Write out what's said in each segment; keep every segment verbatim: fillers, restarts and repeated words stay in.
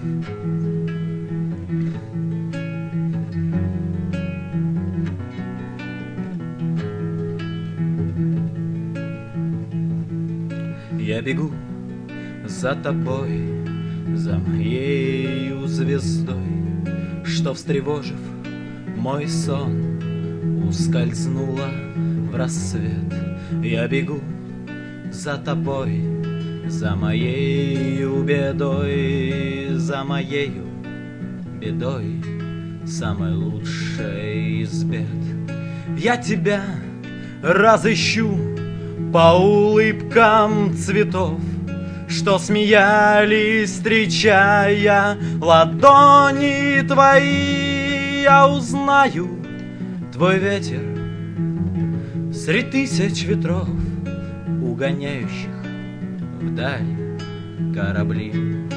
Я бегу за тобой, за моею звездой, что, встревожив мой сон, ускользнула в рассвет. Я бегу за тобой, за моею бедой, за моею бедой, самой лучшей из бед. Я тебя разыщу по улыбкам цветов, что смеялись, встречая ладони твои. Я узнаю твой ветер среди тысяч ветров, угоняющих вдаль корабли.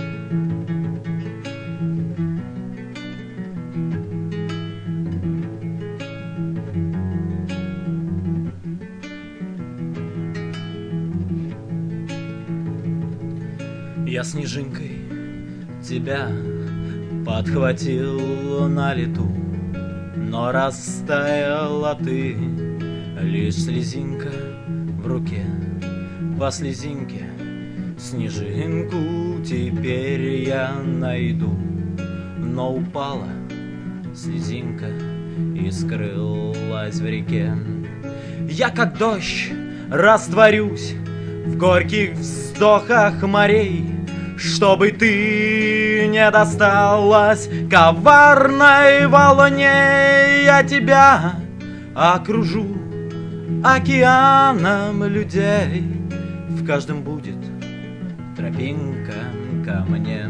Я снежинкой тебя подхватил на лету, но растаяла ты, лишь слезинка в руке. По слезинке снежинку теперь я найду, но упала слезинка и скрылась в реке. Я, как дождь, растворюсь в горьких вздохах морей, чтобы ты не досталась коварной волне. Я тебя окружу океаном людей, в каждом будет тропинка ко мне.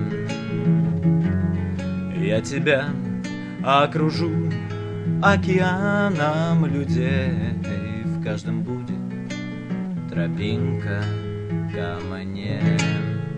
Я тебя окружу океаном людей, в каждом будет тропинка ко мне.